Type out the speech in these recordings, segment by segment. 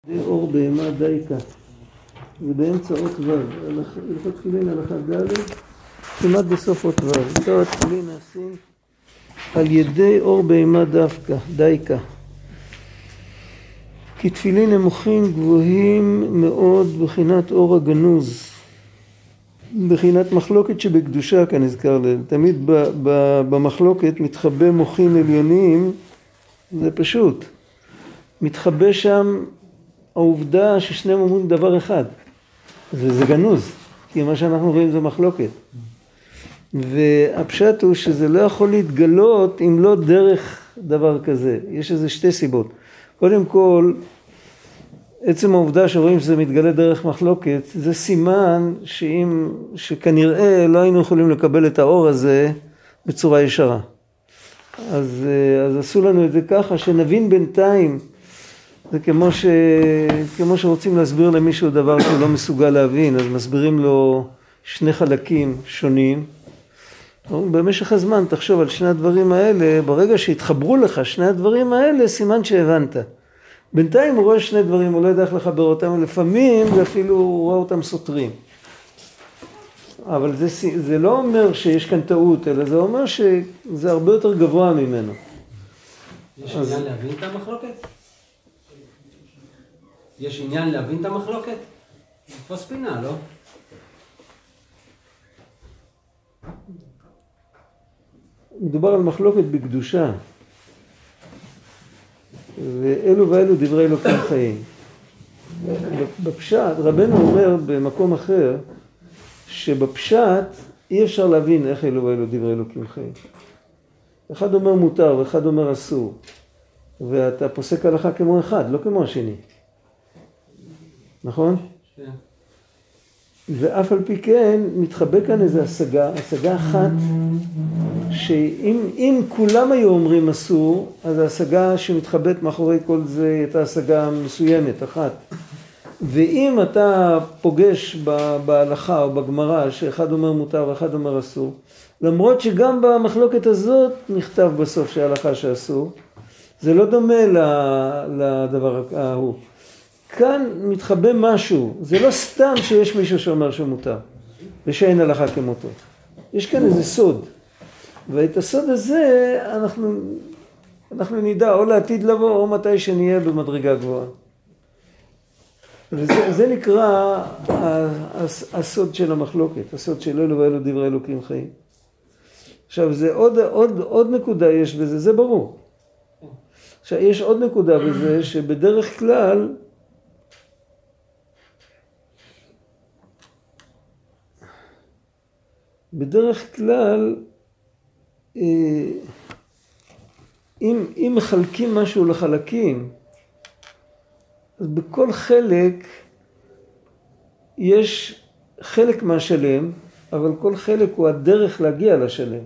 אור בהמה דייקה, ובאמצע אות ו', הלכות תפילין הלכה ד', כמעט בסוף אות ו', עיקר התפילין נעשים על ידי אור בהמה דווקא, דייקה. כי תפילין נמוכים גבוהים מאוד בחינת אור הגנוז, בחינת מחלוקת שבקדושה כנזכר ליל. תמיד במחלוקת מתחבא מוחים עליונים, זה פשוט. מתחבא שם העובדה ששניהם אומרים דבר אחד. וזה גנוז, כי מה שאנחנו רואים זה מחלוקת. והפשט הוא שזה לא יכול להתגלות אם לא דרך דבר כזה. יש איזה שתי סיבות. קודם כל, עצם העובדה שרואים שזה מתגלה דרך מחלוקת, זה סימן שכנראה לא היינו יכולים לקבל את האור הזה בצורה ישרה. אז עשו לנו את זה ככה, שנבין בינתיים. זה כמו שרוצים להסביר למישהו דבר שהוא לא מסוגל להבין, אז מסבירים לו שני חלקים שונים. במשך הזמן תחשוב על שני הדברים האלה, ברגע שהתחברו לך שני הדברים האלה, סימן שהבנת. בינתיים הוא רואה שני דברים, הוא לא יודע איך לחבר אותם, לפעמים ואפילו הוא רואה אותם סותרים. אבל זה לא אומר שיש כאן טעות, אלא זה אומר שזה הרבה יותר גבוה ממנו. יש עניין להבין את המחלוקת? יש עניין להבין את המחלוקת? תפוס פינה, לא? מדובר על מחלוקת בקדושה. ואלו ואלו דברי אלוקים חיים. בפשט, רבנו אומר במקום אחר, שבפשט אי אפשר להבין איך אלו ואלו דברי אלוקים חיים. אחד אומר מותר ואחד אומר אסור. ואתה פוסק הלכה כמו אחד, לא כמו השני. נכון? כן. ואף על פי כן מתחבא כאן איזו השגה אחת, שאם כולם היו אומרים אסור, אז ההשגה שמתחבאת מאחורי כל זה הייתה השגה מסוימת, אחת. ואם אתה פוגש בהלכה או בגמרא שאחד אומר מותר ואחד אומר אסור, למרות שגם במחלוקת הזאת נכתב בסוף שההלכה שאסור, זה לא דומה לדבר ההוא. כאן מתחבא משהו, זה לא סתם שיש מישהו שאומר שמותר, ושאין הלכה כמותו. יש כאן איזה סוד, ואת הסוד הזה אנחנו נדע או לעתיד לבוא, או מתי שנהיה במדרגה גבוהה. וזה נקרא הסוד של המחלוקת, הסוד של אלו ואלו דברי אלוקים חיים. עכשיו, זה עוד נקודה יש בזה, זה ברור. עכשיו, יש עוד נקודה בזה, שבדרך כלל, אם מחלקים משהו לחלקים, אז בכל חלק יש חלק מהשלם, אבל כל חלק הוא הדרך להגיע לשלם.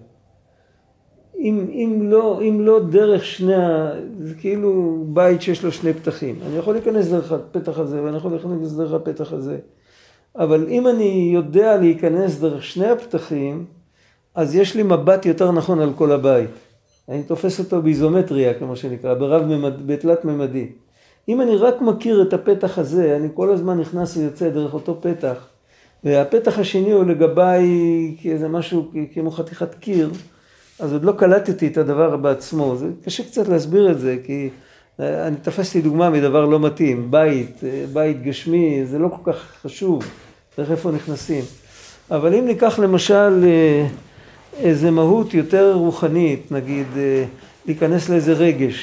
אם לא דרך זה כאילו בית שיש לו שני פתחים. אני יכול להיכנס דרך הפתח הזה, ואני יכול להיכנס דרך הפתח הזה. אבל אם אני יודע להיכנס דרך שני הפתחים, אז יש לי מבט יותר נכון על כל הבית. אני תופס אותו באיזומטריה, כמו שנקרא, בתלת ממדי. אם אני רק מכיר את הפתח הזה, אני כל הזמן נכנס ויוצא דרך אותו פתח, והפתח השני הוא לגביי כאיזה משהו, כמו חתיכת קיר, אז עוד לא קלטתי את הדבר בעצמו. זה קשה קצת להסביר את זה, כי אני תפסתי דוגמה מדבר לא מתאים. בית גשמי, זה לא כל כך חשוב, דרך איפה נכנסים. אבל אם ניקח למשל איזה מהות יותר רוחנית, נגיד להיכנס לאיזה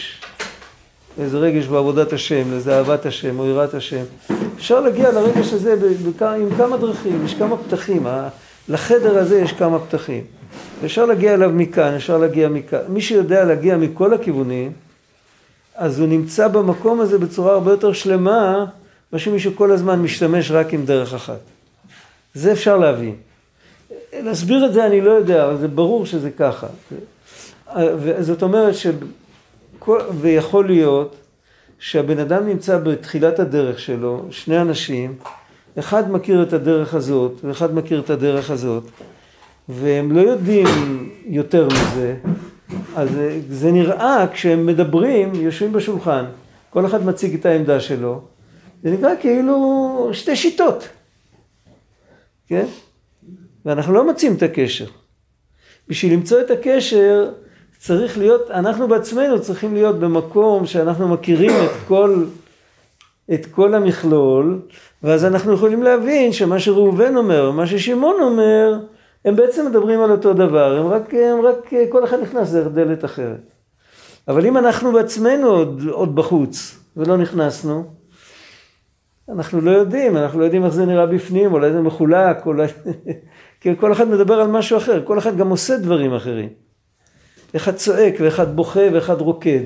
רגש בעבודת השם, לאיזה אהבת השם או יראת השם. אפשר להגיע לרגש הזה עם כמה דרכים, יש כמה פתחים. לחדר הזה יש כמה פתחים. אפשר להגיע אליו מכאן, אפשר להגיע מכאן. מי שיודע להגיע מכל הכיוונים, אז הוא נמצא במקום הזה בצורה הרבה יותר שלמה, מה שמישהו כל הזמן משתמש רק עם דרך אחת. זה אפשר להבין. להסביר את זה אני לא יודע, אבל זה ברור שזה ככה. וזאת אומרת ויכול להיות שהבן אדם נמצא בתחילת הדרך שלו, שני אנשים, אחד מכיר את הדרך הזאת ואחד מכיר את הדרך הזאת, והם לא יודעים יותר מזה, אז זה נראה כשהם מדברים, יושבים בשולחן, כל אחד מציג את העמדה שלו, זה נקרא כאילו שתי שיטות, כן? ואנחנו לא מוצאים את הקשר. בשביל למצוא את הקשר, צריך להיות, אנחנו בעצמנו צריכים להיות במקום שאנחנו מכירים את כל המכלול, ואז אנחנו יכולים להבין שמה שראובן אומר, מה ששמעון אומר, הם בעצם מדברים על אותו דבר, הם רק כל אחד נכנס דרך דלת אחרת. אבל אם אנחנו בעצמנו עוד בחוץ ולא נכנסנו, אנחנו לא יודעים איך זה נראה בפנים, אולי זה מחולק, אולי... כי כל אחד מדבר על משהו אחר, כל אחד גם עושה דברים אחרים. אחד צועק ואחד בוכה ואחד רוקד.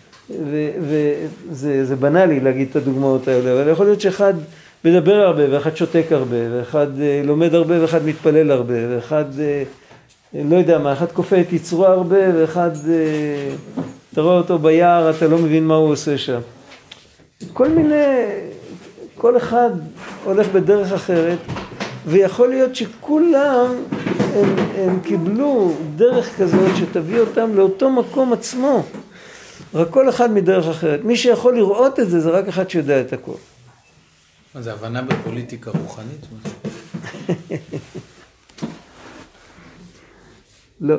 וזה בנאלי להגיד את הדוגמאות האלה, אבל יכול להיות שאחד מדבר הרבה ואחד שותק הרבה, ואחד לומד הרבה ואחד מתפלל הרבה, ואחד לא יודע מה, אחד קופא את יצרו הרבה, ואחד אתה רואה אותו ביער, אתה לא מבין מה הוא עושה שם. כל אחד הולך בדרך אחרת, ויכול להיות שכולם הם קיבלו דרך כזאת שתביא אותם לאותו מקום עצמו, רק כל אחד מדרך אחרת. מי שיכול לראות את זה, זה רק אחד שיודע את הכל. מה זה הבנה בפוליטיקה רוחנית? לא.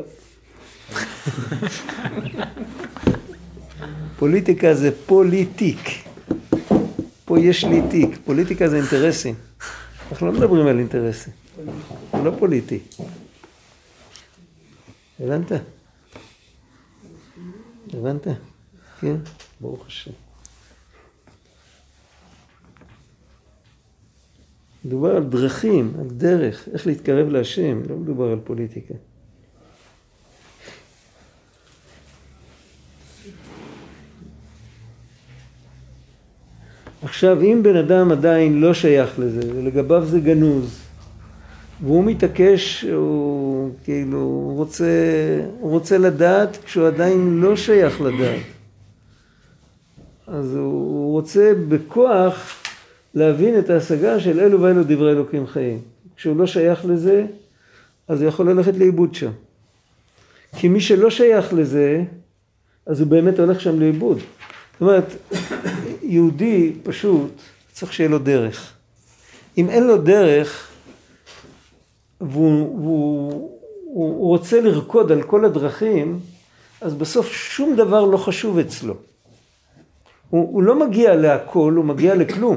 פוליטיקה זה פוליטיק. פה יש לי תיק. פוליטיקה זה אינטרסים. אנחנו לא מדברים על אינטרסים. זה לא פוליטי. הבנת? הבנת? כן? ברוך השם. מדובר על דרכים, על דרך, איך להתקרב להשם, לא מדובר על פוליטיקה. עכשיו, אם בן אדם עדיין לא שייך לזה, ולגביו זה גנוז, והוא מתעקש, הוא כאילו, הוא רוצה לדעת כשהוא עדיין לא שייך לדעת. אז הוא רוצה בכוח להבין את ההשגה של אלו ואלו דברי אלוקים חיים. כשהוא לא שייך לזה, אז הוא יכול ללכת לאיבוד שם. כי מי שלא שייך לזה, אז הוא באמת הולך שם לאיבוד. זאת אומרת, יהודי פשוט צריך שיהיה לו דרך. אם אין לו דרך, והוא רוצה לרקוד על כל הדרכים, אז בסוף שום דבר לא חשוב אצלו. הוא לא מגיע להכל, הוא מגיע לכלום.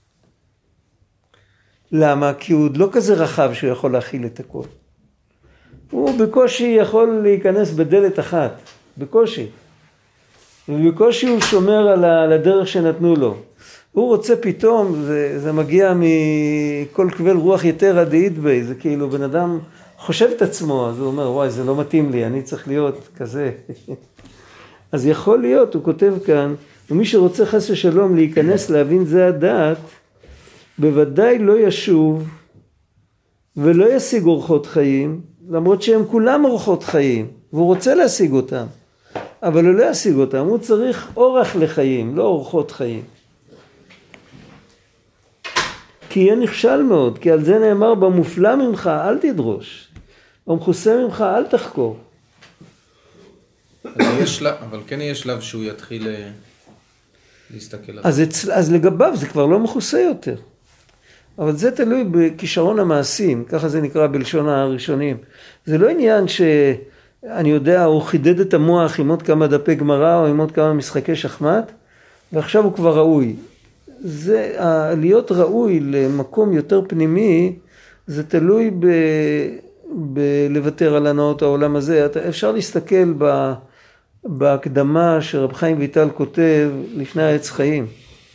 למה? כי הוא לא כזה רחב שהוא יכול להכיל את הכל. הוא בקושי יכול להיכנס בדלת אחת, בקושי. ובקושי הוא שומר על הדרך שנתנו לו. הוא רוצה פתאום, זה מגיע מכל כבל רוח יתר עדית בי, זה כאילו בן אדם חושב את עצמו, אז הוא אומר, וואי, זה לא מתאים לי, אני צריך להיות כזה. אז יכול להיות, הוא כותב כאן, ומי שרוצה חס ושלום להיכנס להבין זה הדעת, בוודאי לא ישוב ולא ישיג אורחות חיים, למרות שהם כולם אורחות חיים, והוא רוצה להשיג אותם, אבל הוא לא ישיג אותם, הוא צריך אורח לחיים, לא אורחות חיים. כי יהיה נכשל מאוד, כי על זה נאמר, במופלא ממך אל תדרוש, במכוסה ממך אל תחקור. אבל כן יהיה שלב שהוא יתחיל להסתכל על זה. אז לגביו זה כבר לא מכוסה יותר. אבל זה תלוי בכישרון המעשים, ככה זה נקרא בלשון הראשונים. זה לא עניין שאני יודע, הוא חידד את המוח עם עוד כמה דפי גמרא או עם עוד כמה משחקי שחמט, ועכשיו הוא כבר ראוי. זה, להיות ראוי למקום יותר פנימי, זה תלוי בלוותר על הנאות העולם הזה. אפשר להסתכל בהקדמה שרב חיים ויטל כותב לפני העץ חיים.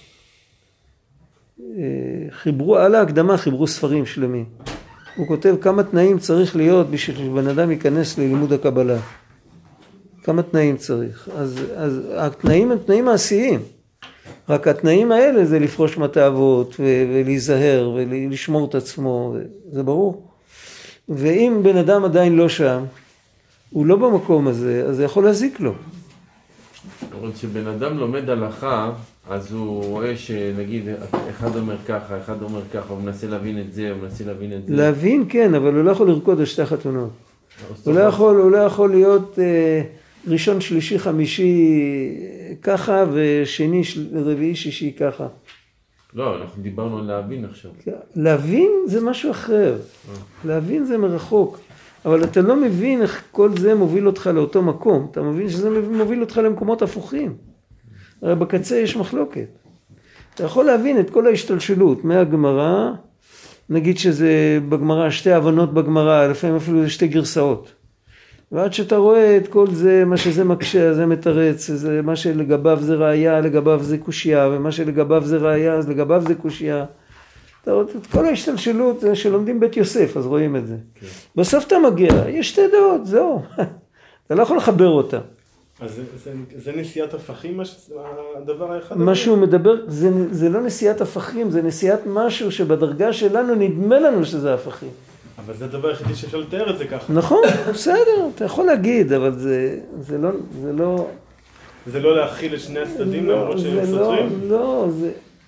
על ההקדמה חיברו ספרים שלמים. הוא כותב כמה תנאים צריך להיות בשביל שבן אדם ייכנס ללימוד הקבלה. כמה תנאים צריך. אז התנאים הם תנאים מעשיים. רק התנאים האלה זה לפרוש מתאבות ולהיזהר ולשמור את עצמו, זה ברור. ואם בן אדם עדיין לא שם, הוא לא במקום הזה, אז זה יכול להזיק לו. אבל כשבן אדם לומד הלכה, אז הוא רואה שנגיד אחד אומר ככה, אחד אומר ככה, הוא מנסה להבין את זה, הוא מנסה להבין את זה. להבין כן, אבל הוא לא יכול לרקוד על שתי חתונות. הוא לא יכול להיות ראשון, שלישי, חמישי ככה, ושני, רביעי, שישי ככה. לא, אנחנו דיברנו על להבין עכשיו. להבין זה משהו אחר. להבין זה מרחוק. אבל אתה לא מבין איך כל זה מוביל אותך לאותו מקום. אתה מבין שזה מוביל אותך למקומות הפוכים. הרי בקצה יש מחלוקת. אתה יכול להבין את כל ההשתלשלות מהגמרא, נגיד שזה בגמרא, שתי הבנות בגמרא, לפעמים אפילו זה שתי גרסאות. ועד שאתה רואה את כל זה, מה שזה מקשה, זה מתרץ, זה מה שלגביו זה ראיה, לגביו זה קושייה, ומה שלגביו זה ראיה, אז לגביו זה קושייה. אתה רואה את כל ההשתלשלות שלומדים בית יוסף, אז רואים את זה. כן. בסוף אתה מגיע, יש שתי דעות, זהו. אתה לא יכול לחבר אותה. אז זה נשיאת הפכים, הדבר האחד? מה שהוא מדבר, זה לא נשיאת הפכים, זה נשיאת משהו שבדרגה שלנו נדמה לנו שזה הפכים. אבל זה הדבר היחידי שאפשר לתאר את זה ככה. נכון, בסדר, אתה יכול להגיד, אבל זה לא... זה לא להכיל את שני הצדדים למרות שהם סותרים? לא, זה...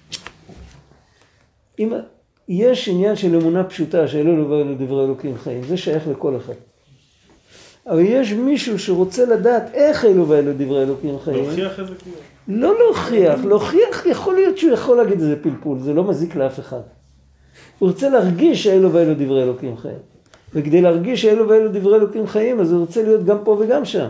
יש עניין של אמונה פשוטה, שאלוהים ואלוהים דברי אלוקים חיים, זה שייך לכל אחד. אבל יש מישהו שרוצה לדעת איך אלו ואלו דברי אלוקים חיים. להוכיח איזה כאילו? לא להוכיח יכול להיות שהוא יכול להגיד איזה פלפול, זה לא מזיק לאף אחד. הוא רוצה להרגיש שאלו ואלו דברי אלוקים חיים. וכדי להרגיש שאלו ואלו דברי אלוקים חיים, אז הוא רוצה להיות גם פה וגם שם.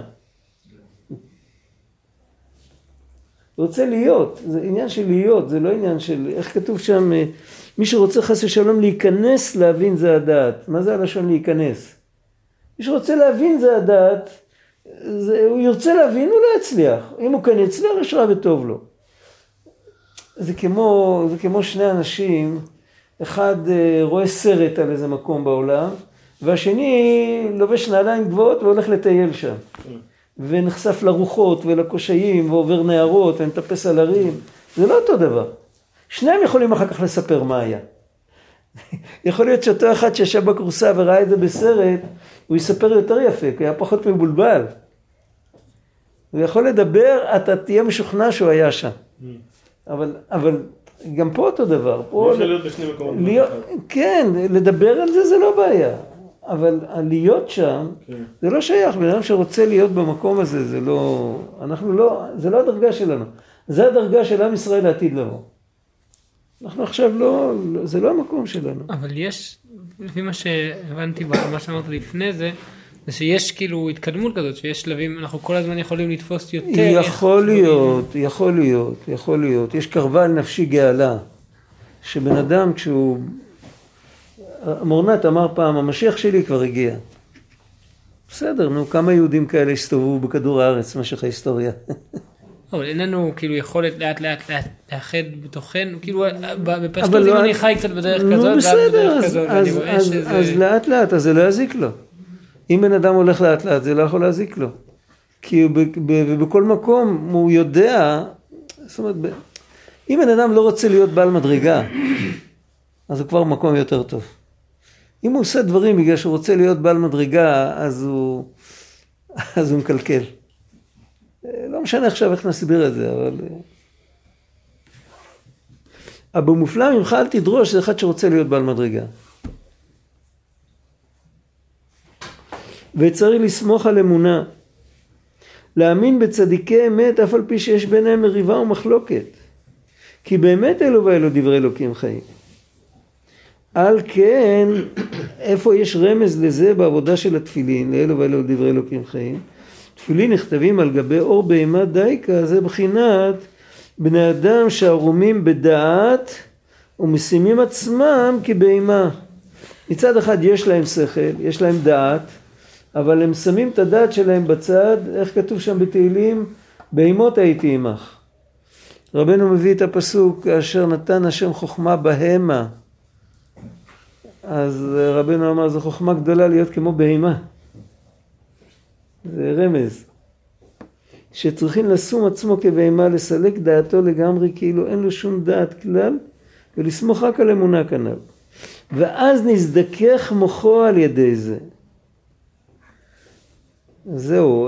הוא רוצה להיות, זה עניין של להיות, זה לא עניין של, איך כתוב שם, מי שרוצה חס ושלום להיכנס להבין זה הדעת. מה זה הלשון להיכנס? מי שרוצה להבין זה הדעת, הוא ירצה להבין, הוא לא יצליח. אם הוא כאן יצליח, יש רע וטוב לו. זה כמו שני אנשים, אחד רואה סרט על איזה מקום בעולם, והשני לובש נעליים גבוהות והולך לטייל שם. ונחשף לרוחות ולקושיים ועובר נערות ומטפס על הרים. זה לא אותו דבר. שניהם יכולים אחר כך לספר מה היה. יכול להיות שאותו אחד שישב בקורסה וראה את זה בסרט, הוא יספר יותר יפה, כי היה פחות מבולבל. הוא יכול לדבר, אתה תהיה משוכנע שהוא היה שם. אבל גם פה אותו דבר. לא יכול להיות בשני מקומות. כן, לדבר על זה זה לא בעיה. אבל להיות שם, זה לא שייך. בן אדם שרוצה להיות במקום הזה, זה לא הדרגה שלנו. זה הדרגה של עם ישראל לעתיד לבוא. אנחנו עכשיו זה לא המקום שלנו. אבל יש, לפי מה שהבנתי, מה שאמרת לפני זה שיש כאילו התקדמות כזאת, שיש שלבים, אנחנו כל הזמן יכולים לתפוס יותר. יכול להיות. יש קרבה נפשי גאלה, שבן אדם כשהוא, מורנת אמר פעם, המשיח שלי כבר הגיע. בסדר, כמה יהודים כאלה הסתובבו בכדור הארץ, משך ההיסטוריה. אבל אין לנו כאילו יכולת לאט לאחד בתוכנו, כאילו בפשטות אם אני חי קצת בדרך כזאת, בסדר, אז לאט לאט, אז זה לא יזיק לו. אם בן אדם הולך לאט לאט, זה לא יכול להזיק לו. כי בכל מקום הוא יודע, זאת אומרת, אם בן אדם לא רוצה להיות בעל מדרגה, אז הוא כבר מקום יותר טוב. אם הוא עושה דברים בגלל שהוא רוצה להיות בעל מדרגה, אז הוא מקלקל. לא משנה עכשיו איך נסביר את זה, אבל במופלא ממך אל תדרוש, זה אחד שרוצה להיות בעל מדרגה. וצריך לסמוך על אמונה, להאמין בצדיקי אמת, אף על פי שיש ביניהם מריבה ומחלוקת. כי באמת אלו ואלו דברי אלוקים חיים. על כן, איפה יש רמז לזה בעבודה של התפילין, לאלו ואלו דברי אלוקים חיים? תפילין נכתבים על גבי אור בהמה דייקה, זה בחינת בני אדם שערומים בדעת ומשימים עצמם כבהמה. מצד אחד יש להם שכל, יש להם דעת, אבל הם שמים את הדעת שלהם בצד, איך כתוב שם בתהילים? בהמות הייתי עמך. רבנו מביא את הפסוק, אשר נתן השם חוכמה בהמה. אז רבנו אמר, זו חוכמה גדולה להיות כמו בהמה. זה רמז. שצריכים לשום עצמו כבהמה, לסלק דעתו לגמרי, כאילו אין לו שום דעת כלל, ולסמוך רק על אמונה כנ"ל. ואז נזדכך מוחו על ידי זה. זהו.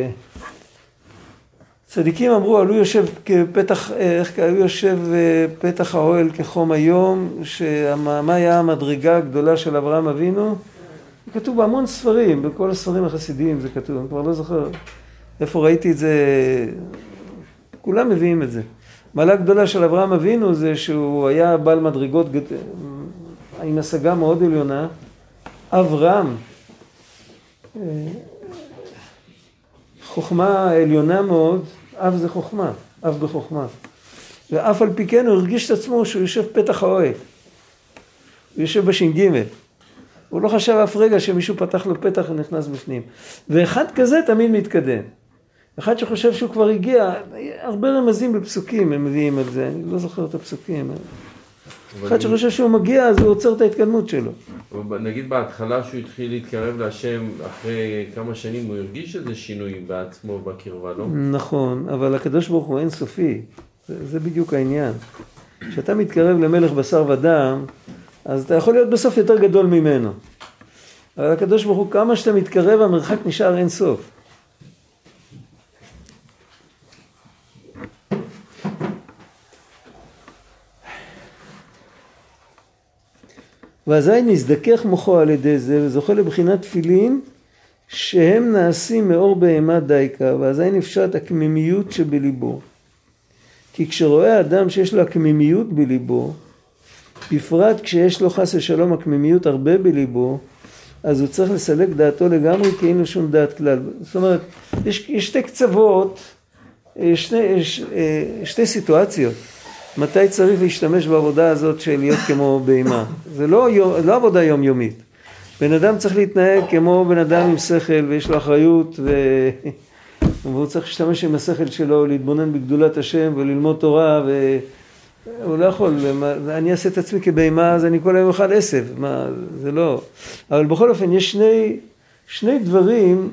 צדיקים אמרו, הוא יושב כפתח, הוא יושב פתח האוהל כחום היום, מה היה המדרגה הגדולה של אברהם אבינו? כתוב בהמון ספרים, בכל הספרים החסידיים זה כתוב, אני כבר לא זוכר איפה ראיתי את זה, כולם מביאים את זה. מעלה גדולה של אברהם אבינו זה שהוא היה בעל מדרגות עם השגה מאוד עליונה. אברהם, חוכמה עליונה מאוד, אב זה חוכמה, אב בחוכמה. ואף על פי כן הוא הרגיש את עצמו שהוא יושב פתח האוהל. הוא יושב בש"ג. הוא לא חשב אף רגע שמישהו פתח לו פתח ונכנס בפנים. ואחד כזה תמיד מתקדם. אחד שחושב שהוא כבר הגיע, הרבה רמזים בפסוקים הם מביאים על זה, אני לא זוכר את הפסוקים. אחד שחושב שהוא מגיע אז הוא עוצר את ההתקדמות שלו. נגיד בהתחלה שהוא התחיל להתקרב להשם, אחרי כמה שנים הוא הרגיש איזה שינוי בעצמו בקרבה, לא? נכון, אבל הקדוש ברוך הוא אין סופי. זה בדיוק העניין. כשאתה מתקרב למלך בשר ודם, אז אתה יכול להיות בסוף יותר גדול ממנו. אבל הקדוש ברוך הוא, כמה שאתה מתקרב, המרחק נשאר אין סוף. ואזי נזדכך מוחו על ידי זה, וזוכה לבחינת תפילין, שהם נעשים מאור בהמה דייקה, ואזי נפשט הקמימיות שבליבו. כי כשרואה אדם שיש לו הקמימיות בליבו, בפרט כשיש לו חס ושלום הקמימיות הרבה בליבו, אז הוא צריך לסלק דעתו לגמרי כי אין לו שום דעת כלל. זאת אומרת, יש שתי קצוות, שתי סיטואציות. מתי צריך להשתמש בעבודה הזאת של להיות כמו בהמה? זה לא עבודה יומיומית. בן אדם צריך להתנהג כמו בן אדם עם שכל ויש לו אחריות והוא צריך להשתמש עם השכל שלו, להתבונן בגדולת השם וללמוד תורה והוא לא יכול, אני אעשה את עצמי כבהמה אז אני כל היום אוכל עשב, זה לא. אבל בכל אופן יש שני דברים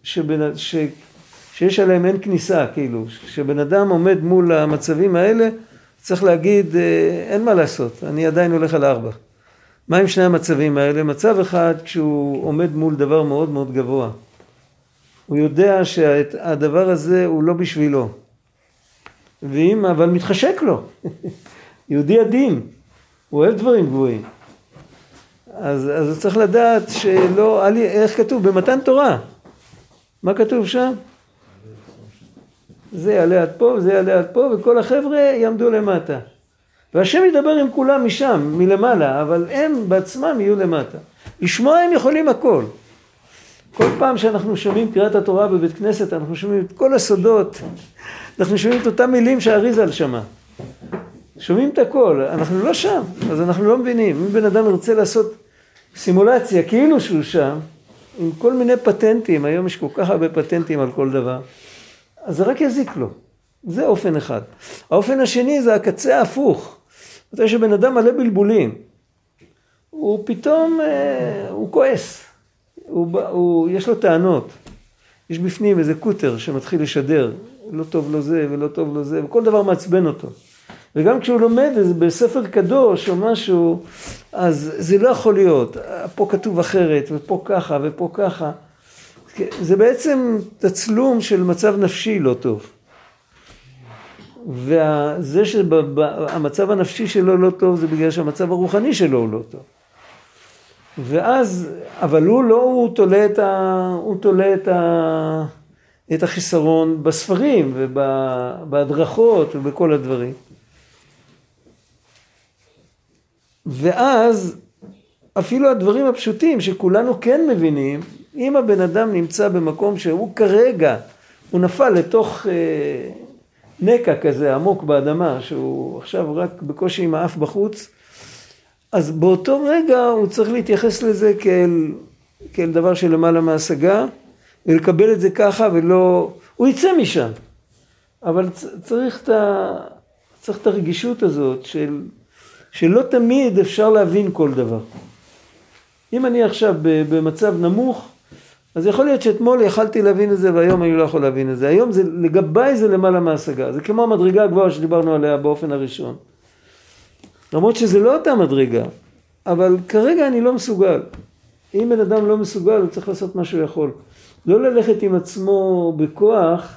שיש עליהם אין כניסה, כאילו, שבן אדם עומד מול המצבים האלה, צריך להגיד, אין מה לעשות, אני עדיין הולך על 4. מה עם שני המצבים האלה? מצב אחד, כשהוא עומד מול דבר מאוד מאוד גבוה. הוא יודע שהדבר הזה הוא לא בשבילו. אבל מתחשק לו. יהודי עדין. הוא אוהב דברים גבוהים. אז הוא צריך לדעת שלא, איך כתוב? במתן תורה. מה כתוב שם? זה יעלה עד פה, זה יעלה עד פה, וכל החבר'ה יעמדו למטה. והשם ידבר עם כולם משם, מלמעלה, אבל הם בעצמם יהיו למטה. לשמוע הם יכולים הכל. כל פעם שאנחנו שומעים קריאת התורה בבית כנסת, אנחנו שומעים את כל הסודות, אנחנו שומעים את אותם מילים שהאריז"ל שמע. שומעים את הכל, אנחנו לא שם, אז אנחנו לא מבינים. אם בן אדם רוצה לעשות סימולציה, כאילו שהוא שם, עם כל מיני פטנטים, היום יש כל כך הרבה פטנטים על כל דבר, אז זה רק יזיק לו. זה אופן אחד. האופן השני זה הקצה ההפוך. זאת אומרת שבן אדם מלא בלבולים. הוא פתאום, הוא כועס. יש לו טענות. יש בפנים איזה קוטר שמתחיל לשדר. לא טוב לו זה ולא טוב לו זה, וכל דבר מעצבן אותו. וגם כשהוא לומד בספר קדוש או משהו, אז זה לא יכול להיות. פה כתוב אחרת, ופה ככה, ופה ככה. זה בעצם תצלום של מצב נפשי לא טוב. וזה שהמצב הנפשי שלו לא טוב, זה בגלל שהמצב הרוחני שלו הוא לא טוב. ואז, אבל הוא תולה את החיסרון בספרים ובהדרכות ובכל הדברים. ואז, אפילו הדברים הפשוטים שכולנו כן מבינים, אם הבן אדם נמצא במקום שהוא כרגע, הוא נפל לתוך נקע כזה עמוק באדמה, שהוא עכשיו רק בקושי עם האף בחוץ, אז באותו רגע הוא צריך להתייחס לזה כאל דבר שלמעלה מהשגה, ולקבל את זה ככה ולא, הוא יצא משם. אבל צריך את הרגישות הזאת שלא תמיד אפשר להבין כל דבר. אם אני עכשיו במצב נמוך, אז יכול להיות שאתמול יכלתי להבין את זה והיום אני לא יכול להבין את זה. היום לגביי זה למעלה מהשגה. זה כמו המדרגה הגבוהה שדיברנו עליה באופן הראשון. למרות שזה לא אותה מדרגה, אבל כרגע אני לא מסוגל. אם בן אדם לא מסוגל, הוא צריך לעשות מה שהוא יכול. לא ללכת עם עצמו בכוח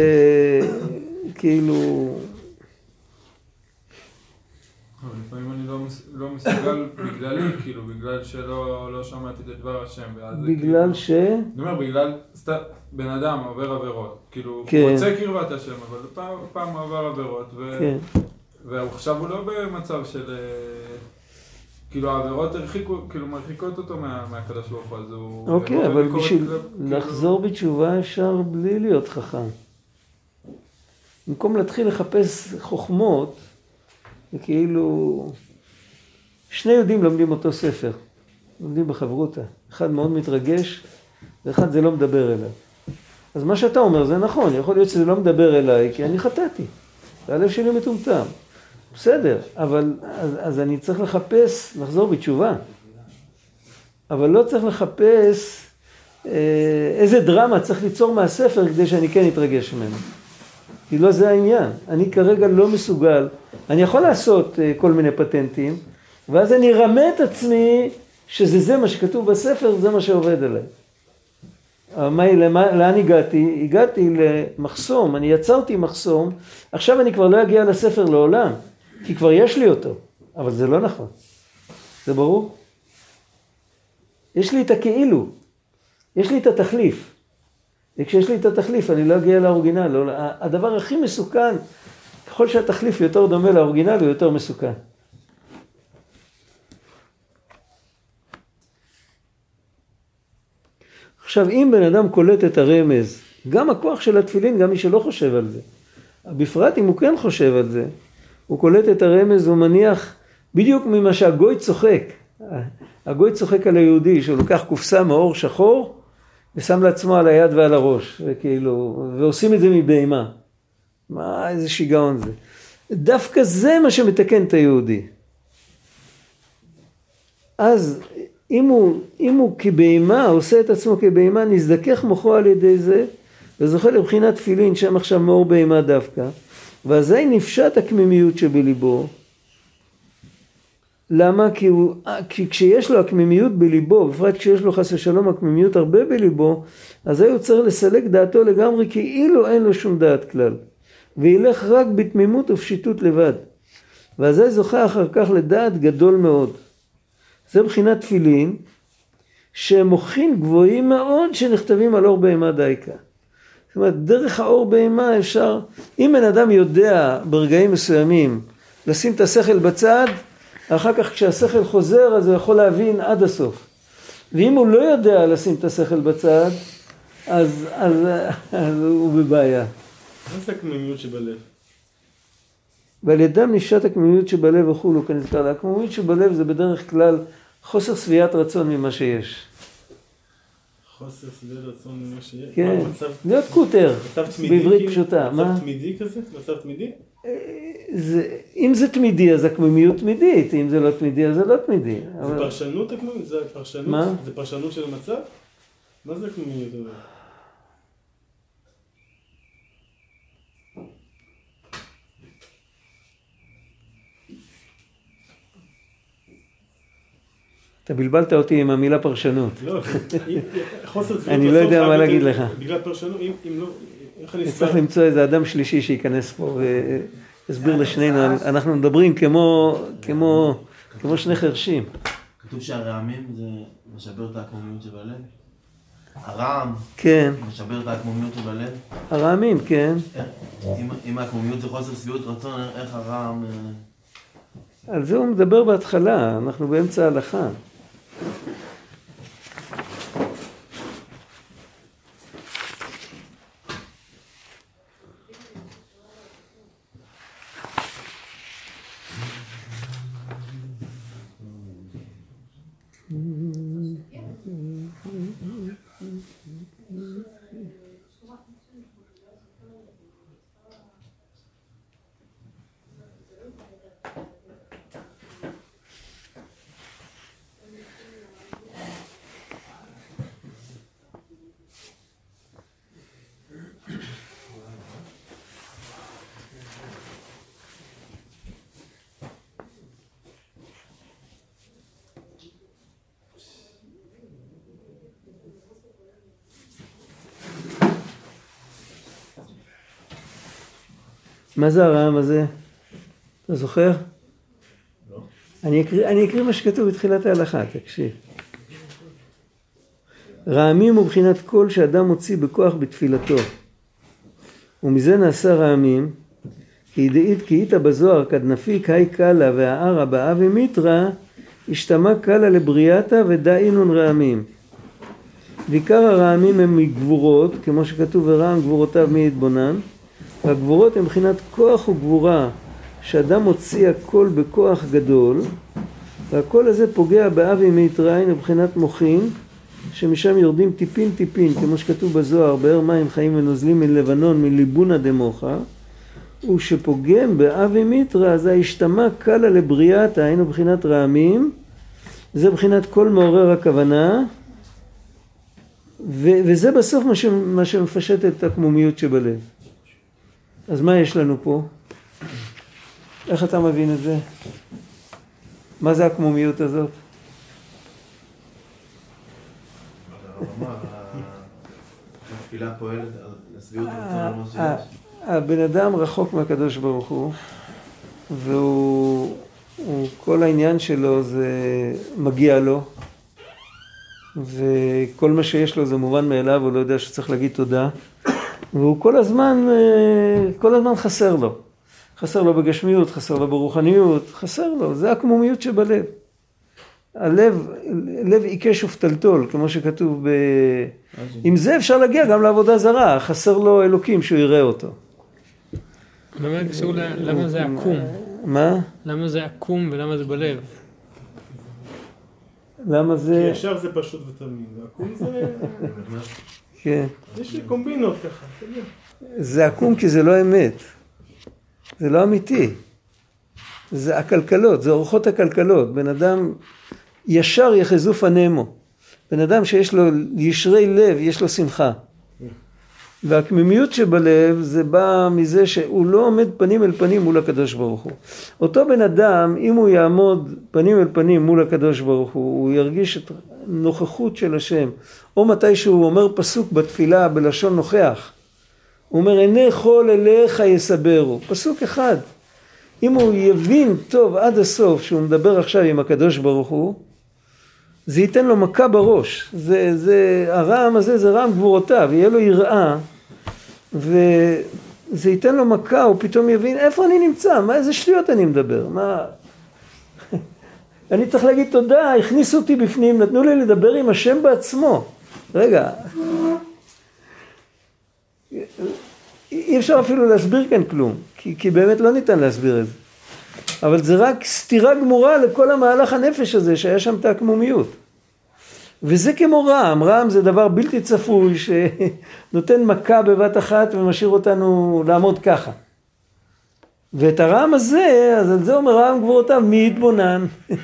וכאילו... לפעמים אני לא לא מסוגל בגללי, כאילו, בגלל שלא שמעתי את דבר השם. בגלל ש... אני אומר, בגלל בן אדם עובר עבירות, כאילו, כן. הוא רוצה קרבת השם, אבל פעם הוא עובר עבירות, כן. ועכשיו הוא לא במצב של... כאילו העבירות מרחיקות אותו מהקדוש ברוך הוא, אז הוא... אוקיי, אבל בשביל לחזור בתשובה אפשר בלי להיות חכם. במקום להתחיל לחפש חוכמות, וכאילו... שני יהודים לומדים אותו ספר, לומדים בחברותה. אחד מאוד מתרגש, ואחד זה לא מדבר אליו. אז מה שאתה אומר זה נכון, יכול להיות שזה לא מדבר אליי, כי אני חטאתי. והלב שלי מטומטם. בסדר, אבל אז אני צריך לחפש, לחזור בתשובה. אבל לא צריך לחפש איזה דרמה צריך ליצור מהספר כדי שאני כן אתרגש ממנו. כי לא זה העניין. אני כרגע לא מסוגל. אני יכול לעשות כל מיני פטנטים, ואז אני רמה את עצמי שזה מה שכתוב בספר, זה מה שעובד עליי. לאן הגעתי? הגעתי למחסום, אני יצרתי מחסום, עכשיו אני כבר לא אגיע לספר לעולם, כי כבר יש לי אותו, אבל זה לא נכון. זה ברור? יש לי את הכאילו, יש לי את התחליף, וכשיש לי את התחליף אני לא אגיע לאורגינל. הדבר הכי מסוכן, ככל שהתחליף יותר דומה לאורגינל הוא יותר מסוכן. עכשיו, אם בן אדם קולט את הרמז, גם הכוח של התפילין, גם מי שלא חושב על זה, בפרט אם הוא כן חושב על זה, הוא קולט את הרמז, הוא מניח בדיוק ממה שהגוי צוחק. הגוי צוחק על היהודי, שהוא לוקח קופסה מאור שחור, ושם לעצמו על היד ועל הראש, וכאילו, ועושים את זה מבהמה. מה, איזה שיגעון זה. דווקא זה מה שמתקן את היהודי. אז אם הוא כבהמה, עושה את עצמו כבהמה, נזדכך מוחו על ידי זה, וזוכה לבחינת תפילין, שם עכשיו מאור בהמה דווקא, ואזי נפשט הקמימיות שבליבו. למה? כי כשיש לו הקמימיות בליבו, בפרט כשיש לו חס ושלום הקמימיות הרבה בליבו, אז הוא צריך לסלק דעתו לגמרי, כאילו אין לו שום דעת כלל, וילך רק בתמימות ופשיטות לבד, ואזי זוכה אחר כך לדעת גדול מאוד. זה בחינת תפילין, שמוחין גבוהים מאוד שנכתבים על אור בהמה דייקה. זאת אומרת, דרך האור בהמה אפשר, אם בן אדם יודע ברגעים מסוימים לשים את השכל בצד, אחר כך כשהשכל חוזר אז הוא יכול להבין עד הסוף. ואם הוא לא יודע לשים את השכל בצד, אז הוא בבעיה. מה זה הקמימיות שבלב? ועל ידם נפשט הקמימיות שבלב וכולו כנזכר לה. הקמימיות שבלב זה בדרך כלל חוסר שביעת רצון ממה שיש. חוסר שביעת רצון ממה שיש? כן, להיות קוטר, בעברית פשוטה. מצב תמידי כזה? מצב תמידי? אם זה תמידי אז הקמימיות תמידית, אם זה לא תמידי אז זה לא תמידי. זה פרשנות הקמימיות? זה פרשנות? מה? זה פרשנות של המצב? מה זה הקמימיות הזה? אתה בלבלת אותי עם המילה פרשנות. לא, חוסר שביעות רצון. אני לא יודע מה להגיד לך. בגלל פרשנות, אם לא, איך אני צריך למצוא איזה אדם שלישי שייכנס פה ויסביר לשנינו. אנחנו מדברים כמו שני חרשים. כתוב שהרעמים זה משבר את העקמומיות שבלב? הרעם כן. משבר את העקמומיות שבלב? הרעמים, כן. אם העקמומיות זה חוסר שביעות רצון, איך הרעם... על זה הוא מדבר בהתחלה, אנחנו באמצע ההלכה. מה זה הרעם הזה? אתה זוכר? לא. אני אקריא מה שכתוב בתחילת ההלכה, תקשיב. רעמים הוא בחינת קול שאדם מוציא בכוח בתפילתו. ומזה נעשה רעמים, כי דאית בזוהר כדנפיק היי קלה והערה באבי מיטרה, השתמע קלה לבריאתה ודאינון רעמים. ועיקר הרעמים הם מגבורות, כמו שכתוב ורעם גבורותיו מי יתבונן, והגבורות הם בחינת כוח וגבורה, שאדם מוציא הכל בכוח גדול, והכל הזה פוגע באבי מיטרין ובחינת מוחין, שמשם יורדים טיפין טיפין, כמו שכתוב בזוהר, באר מים חיים ונוזלים מלבנון מליבונה דמוחה, ושפוגם באבי מיטרה, אז ההשתמע קלה לבריאתה, היינו בחינת רעמים, זה בחינת כל מעורר הכוונה, וזה בסוף מה שמפשט את הקמומיות שבלב. אז מה יש לנו פה? איך אתה מבין את זה? מה זה הקמומיות הזאת? התפילה פועלת על הסבירות רצון שיש. הבן אדם רחוק מהקדוש ברוך הוא, והוא כל העניין שלו זה מגיע לו, וכל מה שיש לו זה מובן מאליו, הוא לא יודע שצריך להגיד תודה, והוא כל הזמן חסר לו. חסר לו בגשמיות, חסר לו ברוחניות, חסר לו, זה הקמומיות שבלב. לב עיקש ופתלתול, כמו שכתוב עם זה אפשר להגיע גם לעבודה זרה, חסר לו אלוקים שהוא יראה אותו. למה זה עקום? מה? למה זה עקום ולמה זה בלב? למה זה... כי ישר זה פשוט ותמיד, ועקום זה... כן. יש לי קומבינות ככה, תגיד. זה עקום כי זה לא אמת. זה לא אמיתי. זה הכלכלות, זה אורחות הכלכלות. בן אדם ישר יחזו פנימו. בן אדם שיש לו ישרי לב, יש לו שמחה. והקמימיות שבלב זה בא מזה שהוא לא עומד פנים אל פנים מול הקדוש ברוך הוא. אותו בן אדם, אם הוא יעמוד פנים אל פנים מול הקדוש ברוך הוא, הוא ירגיש את נוכחות של השם. או מתי שהוא אומר פסוק בתפילה בלשון נוכח. הוא אומר, עיני כל אליך יסברו. פסוק אחד. אם הוא יבין טוב עד הסוף שהוא מדבר עכשיו עם הקדוש ברוך הוא, זה ייתן לו מכה בראש. הרעם הזה זה רעם גבורותיו, יהיה לו יראה, וזה ייתן לו מכה, הוא פתאום יבין איפה אני נמצא, איזה שטויות אני מדבר, אני צריך להגיד תודה, הכניסו אותי בפנים, נתנו לי לדבר עם השם בעצמו. רגע, אי אפשר אפילו להסביר כאן כלום, כי באמת לא ניתן להסביר את זה. אבל זה רק סתירה גמורה לכל המהלך הנפש הזה שהיה שם את הקמומיות. וזה כמו רעם, רעם זה דבר בלתי צפוי שנותן מכה בבת אחת ומשאיר אותנו לעמוד ככה. ואת הרעם הזה, אז על זה אומר רעם גבורותיו, מי יתבונן?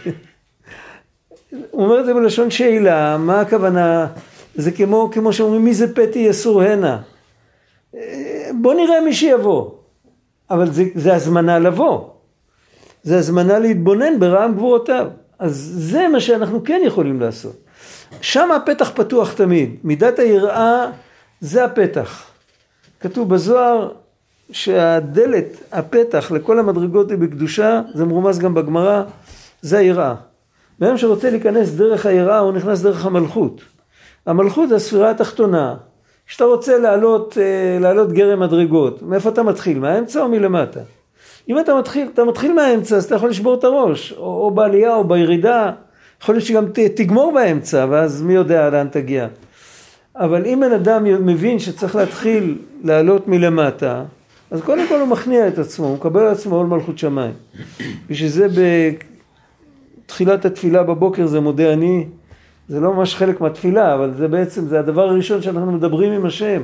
הוא אומר את זה בלשון שאלה, מה הכוונה? זה כמו שאומרים מי זה פתי יסור הנה. בוא נראה מי שיבוא. אבל זה הזמנה לבוא. זה הזמנה להתבונן ברעם גבורותיו. אז זה מה שאנחנו כן יכולים לעשות. שם הפתח פתוח תמיד. מידת היראה זה הפתח. כתוב בזוהר שהדלת, הפתח לכל המדרגות היא בקדושה, זה מרומז גם בגמרא, זה היראה. ביום שרוצה להיכנס דרך היראה, הוא נכנס דרך המלכות. המלכות זה הספירה התחתונה. כשאתה רוצה לעלות גרם מדרגות, מאיפה אתה מתחיל? מהאמצע או מלמטה? אם אתה מתחיל מהאמצע, אז אתה יכול לשבור את הראש, או בעלייה או בירידה, יכול להיות שגם תגמור באמצע, ואז מי יודע לאן תגיע. אבל אם בן אדם מבין שצריך להתחיל לעלות מלמטה, אז קודם כל הוא מכניע את עצמו, הוא מקבל על עצמו עול מלכות שמיים. ושזה בתחילת התפילה בבוקר זה מודה אני, זה לא ממש חלק מהתפילה, אבל זה בעצם, זה הדבר הראשון שאנחנו מדברים עם השם.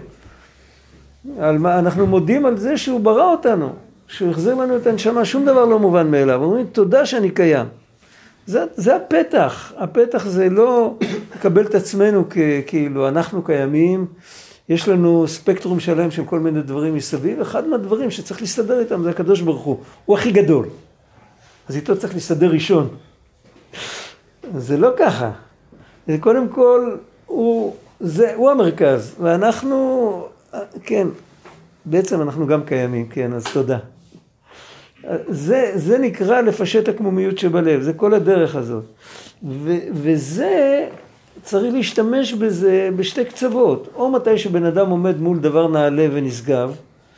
אנחנו מודים על זה שהוא ברא אותנו, שהוא החזיר לנו את הנשמה, שום דבר לא מובן מאליו. אומרים, תודה שאני קיים. זה הפתח. הפתח זה לא לקבל את עצמנו כאילו אנחנו קיימים, יש לנו ספקטרום שלם של כל מיני דברים מסביב, אחד מהדברים שצריך להסתדר איתם זה הקדוש ברוך הוא הכי גדול. אז איתו צריך להסתדר ראשון. זה לא ככה. קודם כל, הוא המרכז, ואנחנו, כן, בעצם אנחנו גם קיימים, כן, אז תודה. זה נקרא לפשט הקמומיות שבלב, זה כל הדרך הזאת. וזה, צריך להשתמש בזה בשתי קצוות. או מתי שבן אדם עומד מול דבר נעלה ונשגב,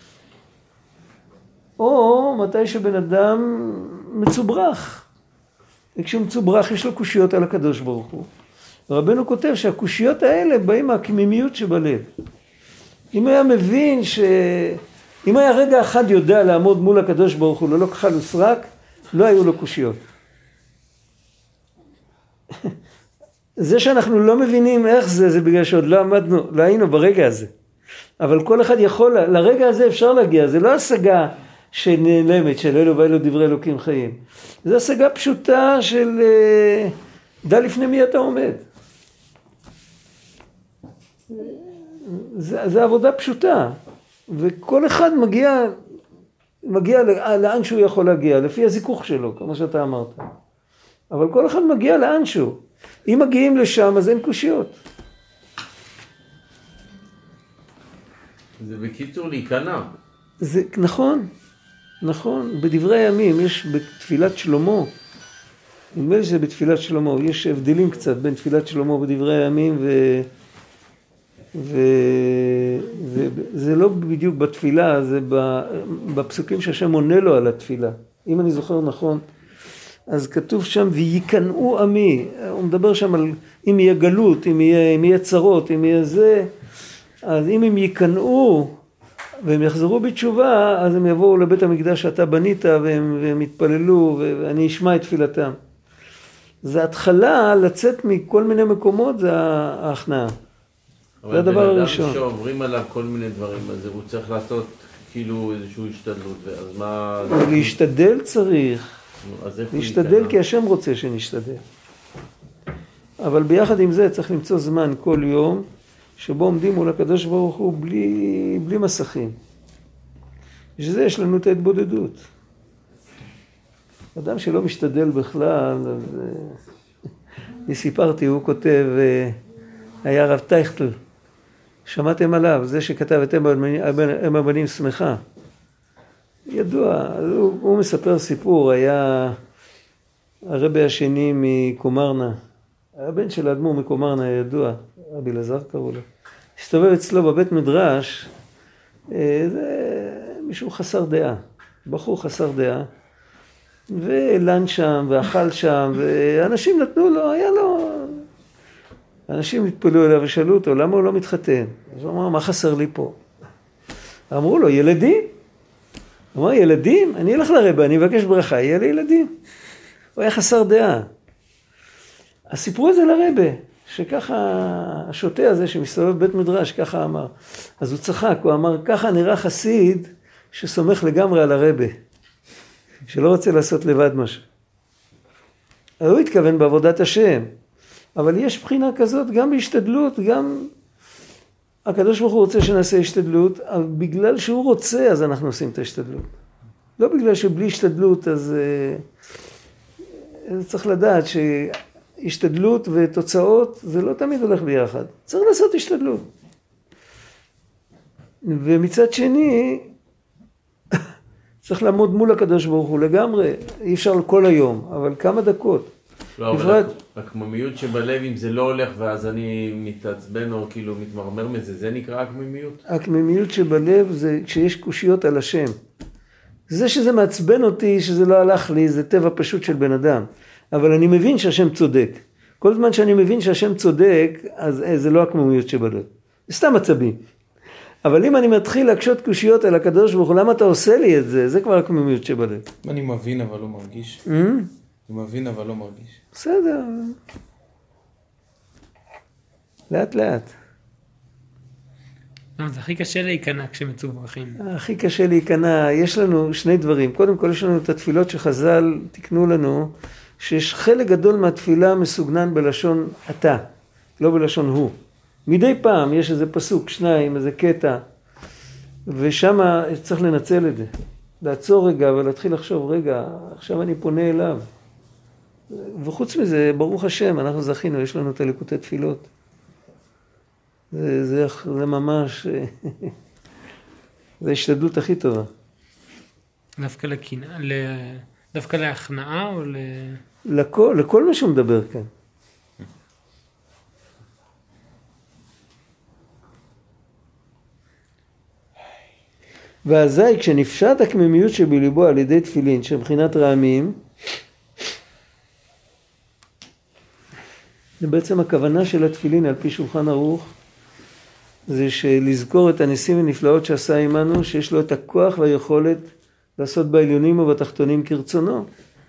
או מתי שבן אדם מצוברח. וכשהוא מצוברח יש לו קושיות על הקדוש ברוך הוא. רבנו כותב שהקושיות האלה באים מהקמימיות שבלב. אם היה מבין אם היה רגע אחד יודע לעמוד מול הקדוש ברוך הוא ללא כחל וסרק, לא היו לו קושיות. זה שאנחנו לא מבינים איך זה בגלל שעוד לא היינו ברגע הזה. אבל כל אחד יכול, לרגע הזה אפשר להגיע, זה לא השגה שנעלמת של אלו ואלו דברי אלוקים חיים. זה השגה פשוטה של דע לפני מי אתה עומד. זה עבודה פשוטה, וכל אחד מגיע לאן שהוא יכול להגיע, לפי הזיכוך שלו, כמו שאתה אמרת. אבל כל אחד מגיע לאן שהוא. אם מגיעים לשם, אז אין קושיות. זה בקיצור להיכנע. זה נכון, נכון. בדברי הימים יש בתפילת שלמה, נדמה לי שזה בתפילת שלמה, יש הבדלים קצת בין תפילת שלמה בדברי הימים וזה לא בדיוק בתפילה, זה בפסוקים שהשם עונה לו על התפילה. אם אני זוכר נכון, אז כתוב שם ויקנאו עמי, הוא מדבר שם על אם יהיה גלות, אם יהיה צרות, אם יהיה זה, אז אם הם יקנאו והם יחזרו בתשובה, אז הם יבואו לבית המקדש שאתה בנית והם יתפללו ואני אשמע את תפילתם. זה התחלה לצאת מכל מיני מקומות, זה ההכנעה. זה הדבר הראשון. אבל בן אדם שעוברים עליו כל מיני דברים, אז הוא צריך לעשות כאילו איזושהי השתדלות, אז מה... להשתדל צריך. להשתדל כי השם רוצה שנשתדל. אבל ביחד עם זה צריך למצוא זמן כל יום, שבו עומדים מול הקדוש ברוך הוא בלי מסכים. בשביל יש לנו את ההתבודדות. אדם שלא משתדל בכלל, אז... אני סיפרתי, הוא כותב, היה רב טייכטל, שמעתם עליו, זה שכתב את אם הבנים שמחה. ידוע, הוא מספר סיפור, היה הרבי השני מקומרנה, הבן של האדמו"ר מקומרנה ידוע, רבי אלעזר קראו לו. הסתובב אצלו בבית מדרש, זה מישהו חסר דעה, בחור חסר דעה, ולן שם ואכל שם, ואנשים נתנו לו, היה לו, אנשים התפלו אליו ושאלו אותו, למה הוא לא מתחתן? אז הוא אמר, מה חסר לי פה? אמרו לו, ילדים. הוא אמר, ילדים? אני אלך לרבא, אני אבקש ברכה, יהיה לי ילדים. הוא היה חסר דעה. אז סיפרו את זה לרבא, שככה השוטה הזה שמסתובב בבית מדרש, ככה אמר. אז הוא צחק, הוא אמר, ככה נראה חסיד שסומך לגמרי על הרבא, שלא רוצה לעשות לבד משהו. אז הוא התכוון בעבודת השם. אבל יש בחינה כזאת, גם בהשתדלות, גם הקדוש ברוך הוא רוצה שנעשה השתדלות, אבל בגלל שהוא רוצה, אז אנחנו עושים את ההשתדלות. לא בגלל שבלי השתדלות, אז צריך לדעת שהשתדלות ותוצאות, זה לא תמיד הולך ביחד. צריך לעשות השתדלות. ומצד שני, צריך לעמוד מול הקדוש ברוך הוא לגמרי, אי אפשר כל היום, אבל כמה דקות. לא, אבל הקמומיות שבלב, אם זה לא הולך ואז אני מתעצבן או כאילו מתמרמר מזה, זה נקרא הקמומיות? הקמומיות שבלב זה כשיש קושיות על השם. זה שזה מעצבן אותי, שזה לא הלך לי, זה טבע פשוט של בן אדם. אבל אני מבין שהשם צודק. כל זמן שאני מבין שהשם צודק, אז זה לא הקמומיות שבלב. זה סתם עצבים. אבל אם אני מתחיל להקשות קושיות על הקדוש ברוך הוא, למה אתה עושה לי את זה? זה כבר הקמומיות שבלב. אני מבין אבל לא מרגיש. אני מבין אבל לא מרגיש. בסדר. לאט לאט. זה הכי קשה להיכנע כשמצוברחים. הכי קשה להיכנע. יש לנו שני דברים. קודם כל יש לנו את התפילות שחז"ל תקנו לנו, שיש חלק גדול מהתפילה מסוגנן בלשון אתה, לא בלשון הוא. מדי פעם יש איזה פסוק, שניים, איזה קטע, ושם צריך לנצל את זה. לעצור רגע ולהתחיל לחשוב, רגע, עכשיו אני פונה אליו. וחוץ מזה, ברוך השם, אנחנו זכינו, יש לנו את הליקוטי תפילות. זה ממש, זה השתדלות הכי טובה. דווקא לקנאה, דווקא להכנעה או לכל מה שהוא מדבר כאן. ואזי כשנפשט הקמימיות שבליבו על ידי תפילין שמבחינת רעמים, זה בעצם הכוונה של התפילין על פי שולחן ערוך, זה שלזכור את הניסים ונפלאות שעשה עמנו, שיש לו את הכוח והיכולת לעשות בעליונים ובתחתונים כרצונו.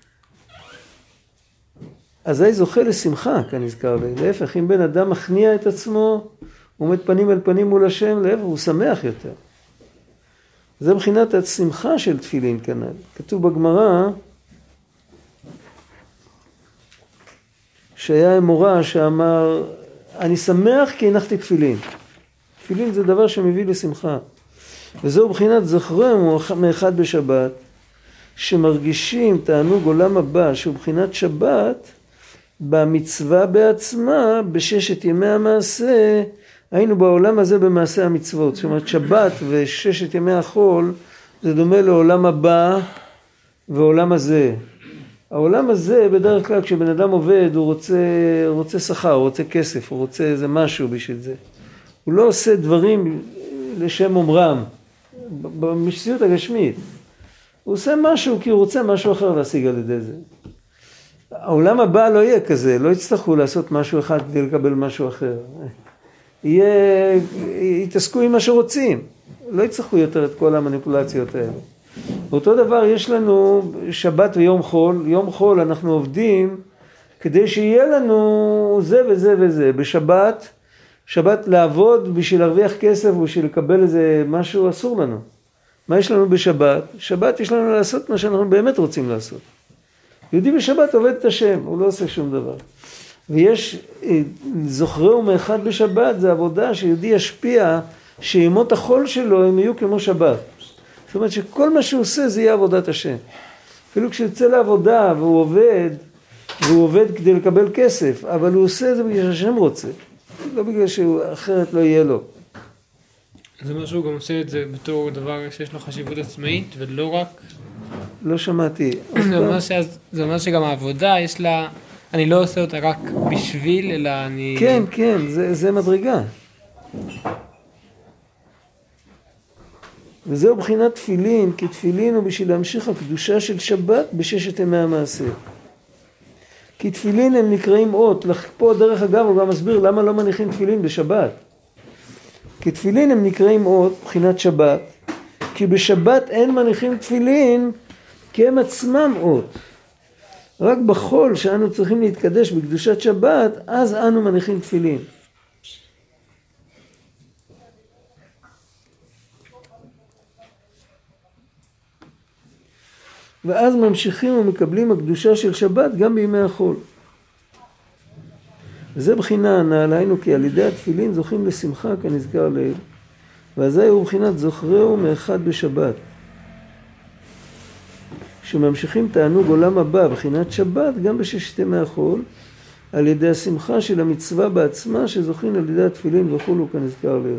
אזי זוכה לשמחה, כאן נזכר לי. להפך, אם בן אדם מכניע את עצמו, עומד פנים אל פנים מול השם, להפך, הוא שמח יותר. זה מבחינת השמחה של תפילין כנ"ל. כתוב בגמרא, שהיה אמורה שאמר, אני שמח כי הנחתי תפילין. תפילין זה דבר שמביא לשמחה. וזהו בחינת זוכרם מאחד בשבת, שמרגישים תענוג עולם הבא, שהוא בחינת שבת, במצווה בעצמה, בששת ימי המעשה, היינו בעולם הזה במעשה המצוות. זאת אומרת, שבת וששת ימי החול, זה דומה לעולם הבא ועולם הזה. העולם הזה, בדרך כלל, כשבן אדם עובד, הוא רוצה שכר, הוא רוצה כסף, הוא רוצה איזה משהו בשביל זה. הוא לא עושה דברים לשם אומרם, במציאות הגשמית. הוא עושה משהו כי הוא רוצה משהו אחר להשיג על ידי זה. העולם הבא לא יהיה כזה, לא יצטרכו לעשות משהו אחד כדי לקבל משהו אחר. יתעסקו עם מה שרוצים, לא יצטרכו יותר את כל המניפולציות האלה. באותו דבר יש לנו שבת ויום חול, יום חול אנחנו עובדים כדי שיהיה לנו זה וזה וזה. בשבת, שבת לעבוד בשביל להרוויח כסף ובשביל לקבל איזה משהו אסור לנו. מה יש לנו בשבת? שבת יש לנו לעשות מה שאנחנו באמת רוצים לעשות. יהודי בשבת עובד את השם, הוא לא עושה שום דבר. ויש, זוכרהו מאחד בשבת, זה עבודה שיהודי ישפיע שימות החול שלו הם יהיו כמו שבת. זאת אומרת שכל מה שהוא עושה זה יהיה עבודת השם. אפילו כשיוצא לעבודה והוא עובד כדי לקבל כסף, אבל הוא עושה את זה בגלל שהשם רוצה. לא בגלל שאחרת לא יהיה לו. זה אומר שהוא גם עושה את זה בתור דבר שיש לו חשיבות עצמאית ולא רק... לא שמעתי. זה אומר שגם העבודה יש לה... אני לא עושה אותה רק בשביל, אלא אני... כן, כן, זה מדרגה. וזהו בחינת תפילין, כי תפילין הוא בשביל להמשיך הקדושה של שבת בששת ימי המעשה. כי תפילין הם נקראים אות. פה דרך אגב הוא גם מסביר למה לא מניחים תפילין בשבת. כי תפילין הם נקראים אות, בחינת שבת. כי בשבת אין מניחים תפילין, כי הם עצמם אות. רק בחול שאנו צריכים להתקדש בקדושת שבת, אז אנו מניחים תפילין. ואז ממשיכים ומקבלים הקדושה של שבת גם בימי החול. וזה בחינה נעליינו כי על ידי התפילין זוכים לשמחה כנזכר לעיל. ואזי הוא בחינת זוכרהו מאחד בשבת. שממשיכים תענוג עולם הבא בחינת שבת גם בששת ימי החול, על ידי השמחה של המצווה בעצמה שזוכים על ידי התפילין וכולו כנזכר לעיל.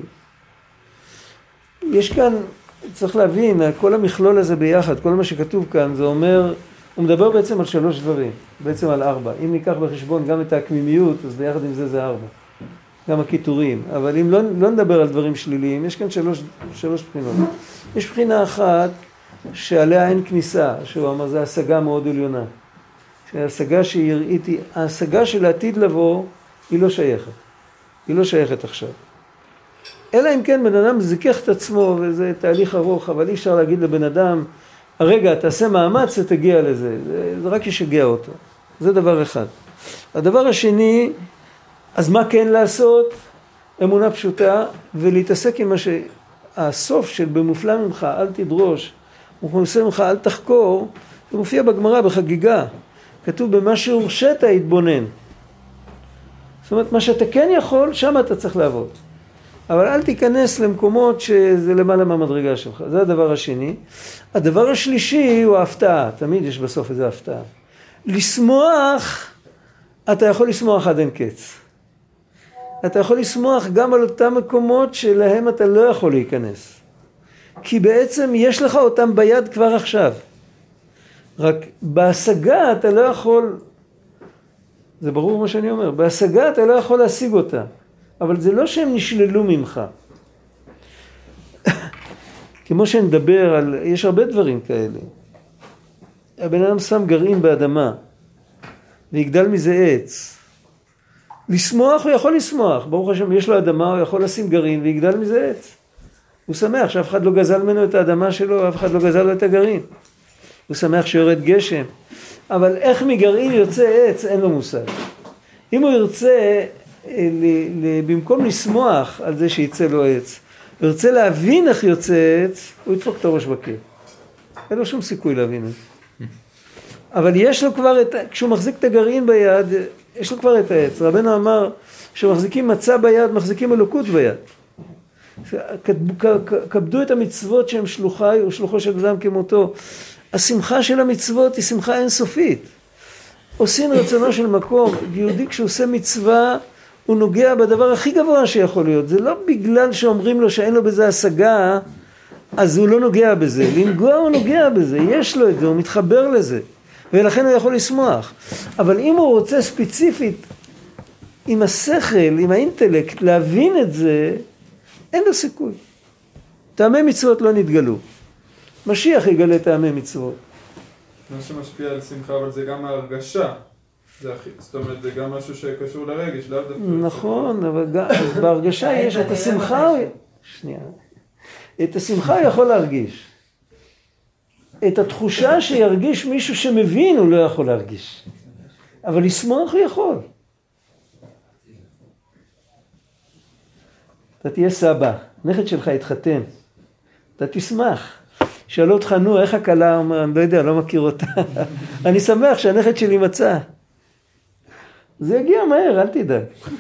יש כאן, צריך להבין, כל המכלול הזה ביחד, כל מה שכתוב כאן, זה אומר, הוא מדבר בעצם על 3 דברים, בעצם על 4. אם ניקח בחשבון גם את הקמימיות, אז ביחד עם זה 4. גם הכיתורים. אבל אם לא נדבר על דברים שליליים, יש כאן 3 בחינות. יש בחינה אחת שעליה אין כניסה, שהוא אמר, זה השגה מאוד עליונה. שההשגה שהראיתי, ההשגה של העתיד לבוא, היא לא שייכת. היא לא שייכת עכשיו. אלא אם כן בן אדם זיכך את עצמו, וזה תהליך ארוך, אבל אי אפשר להגיד לבן אדם, הרגע, תעשה מאמץ ותגיע לזה. זה רק ישגע אותו. זה דבר אחד. הדבר השני, אז מה כן לעשות? אמונה פשוטה, ולהתעסק עם מה שהסוף של במופלא ממך, אל תדרוש, ומופלא ממך, אל תחקור, זה מופיע בגמרא בחגיגה. כתוב במה שהורשת התבונן. זאת אומרת, מה שאתה כן יכול, שם אתה צריך לעבוד. אבל אל תיכנס למקומות שזה למעלה מהמדרגה שלך. זה הדבר השני. הדבר השלישי הוא ההפתעה. תמיד יש בסוף איזו הפתעה. לשמוח, אתה יכול לשמוח עד אין קץ. אתה יכול לשמוח גם על אותם מקומות שלהם אתה לא יכול להיכנס. כי בעצם יש לך אותם ביד כבר עכשיו. רק בהשגה אתה לא יכול, זה ברור מה שאני אומר, בהשגה אתה לא יכול להשיג אותה, אבל זה לא שהם נשללו ממך. כמו שנדבר על, יש הרבה דברים כאלה. הבן אדם שם גרעין באדמה, ויגדל מזה עץ. לשמוח הוא יכול לשמוח, ברוך השם יש לו אדמה, הוא יכול לשים גרעין ויגדל מזה עץ. הוא שמח שאף אחד לא גזל ממנו את האדמה שלו, אף אחד לא גזל לו את הגרעין. הוא שמח שיורד גשם. אבל איך מגרעין יוצא עץ, אין לו מושג. אם הוא ירצה, במקום לשמוח על זה שיצא לו עץ, הוא ירצה להבין איך יוצא עץ, הוא ידפוק את הראש בקיר. אין לו שום סיכוי להבין את זה. אבל יש לו כבר כשהוא מחזיק את הגרעין ביד, יש לו כבר את העץ. רבנו אמר, כשמחזיקים מצה ביד, מחזיקים אלוקות ביד. כבדו את המצוות שהם שלוחי ושלוחו של אדם כמותו. השמחה של המצוות היא שמחה אינסופית. עושים רצונו של מקום. יהודי כשהוא עושה מצווה, הוא נוגע בדבר הכי גבוה שיכול להיות. זה לא בגלל שאומרים לו שאין לו בזה השגה, אז הוא לא נוגע בזה. לנגוע הוא נוגע בזה, יש לו את זה, הוא מתחבר לזה. ולכן הוא יכול לשמוח. אבל אם הוא רוצה ספציפית, עם השכל, עם האינטלקט, להבין את זה, אין לו סיכוי. טעמי מצוות לא נתגלו. משיח יגלה טעמי מצוות. מה שמשפיע על שמחה, אבל זה גם ההרגשה. זאת אומרת, זה גם משהו שקשור לרגש, לאו דווקא. נכון, אבל בהרגשה יש את השמחה. שנייה. את השמחה הוא יכול להרגיש. את התחושה שירגיש מישהו שמבין הוא לא יכול להרגיש. אבל לשמוח הוא יכול. אתה תהיה סבא, נכד שלך יתחתן. אתה תשמח. שאלו אותך, נו, איך הקלה? אני לא יודע, לא מכיר אותה. אני שמח שהנכד שלי מצא. זה יגיע מהר, אל תדאג.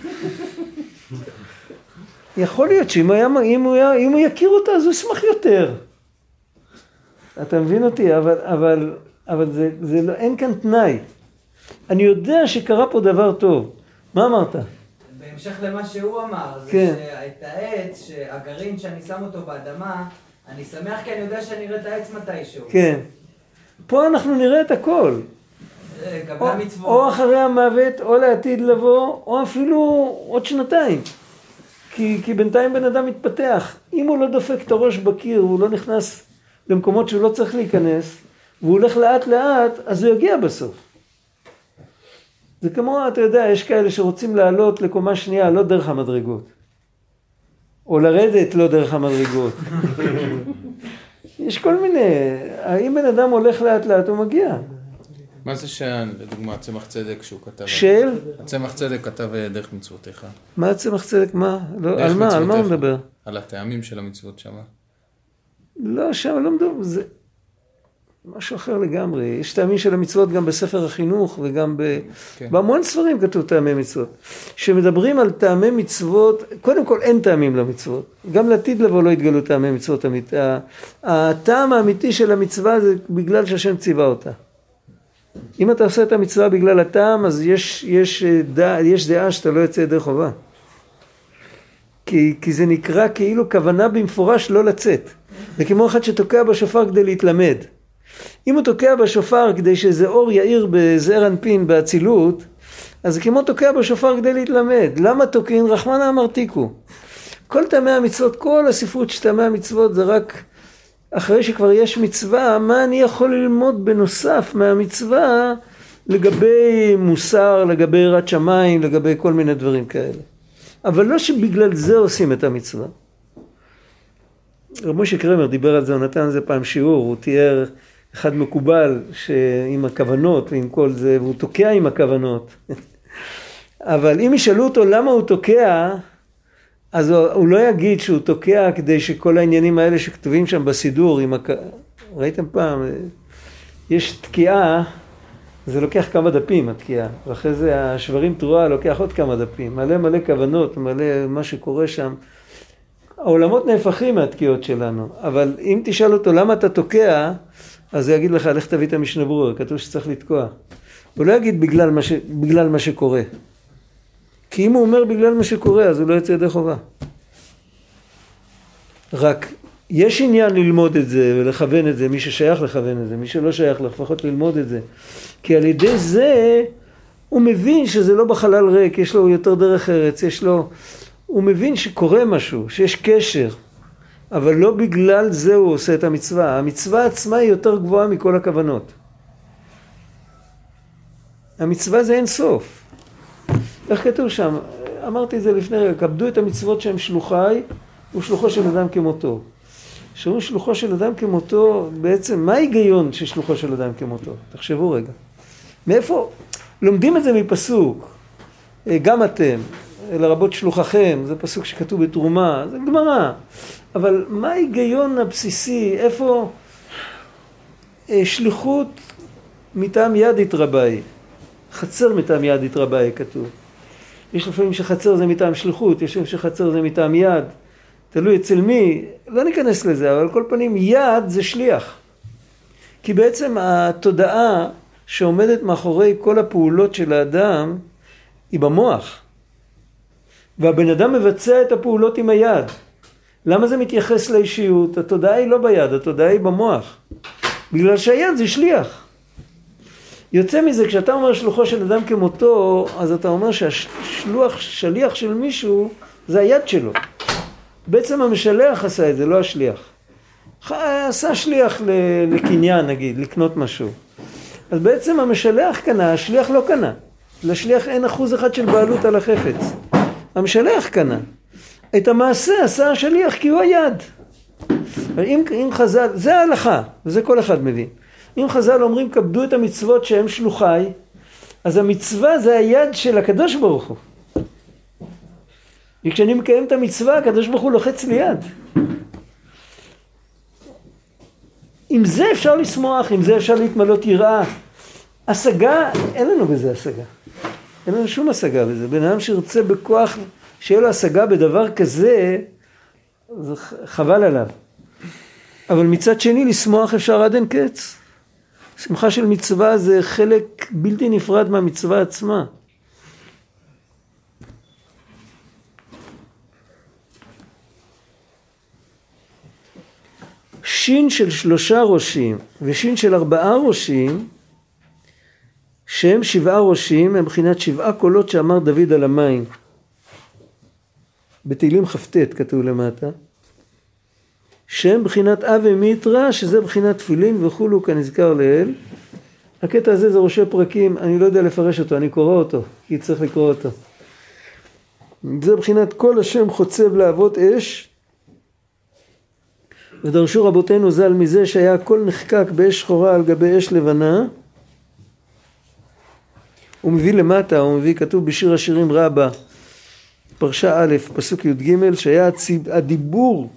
יכול להיות שאם הוא יכיר אותה, אז הוא ישמח יותר. אתה מבין אותי, אבל זה לא, אין כאן תנאי. אני יודע שקרה פה דבר טוב. מה אמרת? בהמשך למה שהוא אמר, כן. זה שאת העץ, שהגרעין שאני שם אותו באדמה, אני שמח כי אני יודע שאני אראה את העץ מתישהו. כן. פה אנחנו נראה את הכל. לגבי המצוות. או אחרי המוות, או לעתיד לבוא, או אפילו עוד שנתיים. כי בינתיים בן אדם מתפתח. אם הוא לא דופק את הראש בקיר, הוא לא נכנס למקומות שהוא לא צריך להיכנס, והוא הולך לאט לאט, אז הוא יגיע בסוף. זה כמו, אתה יודע, יש כאלה שרוצים לעלות לקומה שנייה, לא דרך המדרגות. או לרדת לא דרך המדרגות. יש כל מיני, אם בן אדם הולך לאט לאט, הוא מגיע. מה זה שלדוגמה, צמח צדק שהוא כתב? של? צמח צדק כתב דרך מצוותיך. מה צמח צדק? מה? לא, על מה? על מה הוא מדבר? על הטעמים של המצוות שמה. לא, שם לא מדבר, זה משהו אחר לגמרי. יש טעמים של המצוות גם בספר החינוך וגם בהמון ספרים כתוב טעמי מצוות. שמדברים על טעמי מצוות, קודם כל אין טעמים למצוות. גם לעתיד לבוא לא יתגלו טעמי מצוות. הטעם האמיתי של המצווה זה בגלל שהשם ציווה אותה. אם אתה עושה את המצווה בגלל הטעם, אז יש דעה שאתה לא יוצא ידי חובה. כי זה נקרא כאילו כוונה במפורש לא לצאת. זה כמו אחד שתוקע בשופר כדי להתלמד. אם הוא תוקע בשופר כדי שזה אור יאיר בזעיר אנפין באצילות, אז זה כמו תוקע בשופר כדי להתלמד. למה תוקעים? רחמנא אמרתיקו. כל טעמי המצוות, כל הספרות של טעמי המצוות זה רק אחרי שכבר יש מצווה, מה אני יכול ללמוד בנוסף מהמצווה לגבי מוסר, לגבי יראת שמיים, לגבי כל מיני דברים כאלה. אבל לא שבגלל זה עושים את המצווה. רב משה קרמר דיבר על זה, הוא נתן על זה פעם שיעור, הוא תיאר אחד מקובל עם הכוונות ועם כל זה, והוא תוקע עם הכוונות. אבל אם ישאלו אותו למה הוא תוקע, אז הוא לא יגיד שהוא תוקע כדי שכל העניינים האלה שכתובים שם בסידור, ראיתם פעם, יש תקיעה, זה לוקח כמה דפים התקיעה, ואחרי זה השברים תרועה לוקח עוד כמה דפים, מלא כוונות, מלא מה שקורה שם. העולמות נהפכים מהתקיעות שלנו, אבל אם תשאל אותו למה אתה תוקע, אז הוא יגיד לך, לך תביא את המשנה ברורה, כתוב שצריך לתקוע. הוא לא יגיד בגלל מה שקורה. כי אם הוא אומר בגלל מה שקורה, אז הוא לא יוצא ידי חובה. רק יש עניין ללמוד את זה ולכוון את זה, מי ששייך לכוון את זה, מי שלא שייך לפחות ללמוד את זה. כי על ידי זה הוא מבין שזה לא בחלל ריק, יש לו יותר דרך ארץ, הוא מבין שקורה משהו, שיש קשר, אבל לא בגלל זה הוא עושה את המצווה. המצווה עצמה היא יותר גבוהה מכל הכוונות. המצווה זה אין סוף. איך כתוב שם? אמרתי את זה לפני רגע, כבדו את המצוות שהם שלוחי, הוא שלוחו של אדם כמותו. שהוא שלוחו של אדם כמותו, בעצם מה ההיגיון של שלוחו של אדם כמותו? תחשבו רגע. מאיפה? לומדים את זה מפסוק, גם אתם, לרבות שלוחכם, זה פסוק שכתוב בתרומה, זה גמרא. אבל מה ההיגיון הבסיסי? איפה שליחות מטעם יד התרבי? חצר מטעם יד התרבי כתוב. יש לפעמים שחצר זה מטעם שליחות, יש לפעמים שחצר זה מטעם יד. תלוי אצל מי, לא ניכנס לזה, אבל על כל פנים יד זה שליח. כי בעצם התודעה שעומדת מאחורי כל הפעולות של האדם היא במוח. והבן אדם מבצע את הפעולות עם היד. למה זה מתייחס לאישיות? התודעה היא לא ביד, התודעה היא במוח. בגלל שהיד זה שליח. יוצא מזה, כשאתה אומר שלוחו של אדם כמותו, אז אתה אומר שליח של מישהו זה היד שלו. בעצם המשלח עשה את זה, לא השליח. עשה שליח לקניין נגיד, לקנות משהו. אז בעצם המשלח קנה, השליח לא קנה. לשליח אין 1% של בעלות על החפץ. המשלח קנה. את המעשה עשה השליח כי הוא היד. אם חז"ל, זה ההלכה, וזה כל אחד מבין. אם חז"ל אומרים כבדו את המצוות שהם שלוחי, אז המצווה זה היד של הקדוש ברוך הוא. וכשאני מקיים את המצווה, הקדוש ברוך הוא לוחץ לי יד. עם זה אפשר לשמוח, עם זה אפשר להתמלות יראה. השגה, אין לנו בזה השגה. אין לנו שום השגה בזה. בן אדם שירצה בכוח, שיהיה לו השגה בדבר כזה, זה חבל עליו. אבל מצד שני, לשמוח אפשר עד אין קץ. שמחה של מצווה זה חלק בלתי נפרד מהמצווה עצמה. שין של 3 ראשים ושין של 4 ראשים, שהם 7 ראשים, הם מבחינת 7 קולות שאמר דוד על המים. בתהילים כ"ט כתוב למטה. שהם בחינת אב ומיתרא, שזה בחינת תפילין וכולו כנזכר לאל. הקטע הזה זה ראשי פרקים, אני לא יודע לפרש אותו, אני קורא אותו, כי צריך לקרוא אותו. זה בחינת כל השם חוצב להבות אש, ודרשו רבותינו ז"ל מזה שהיה הכל נחקק באש שחורה על גבי אש לבנה. הוא מביא למטה, הוא מביא, כתוב בשיר השירים רבה, פרשה א', פסוק י"ג, שהיה הדיבור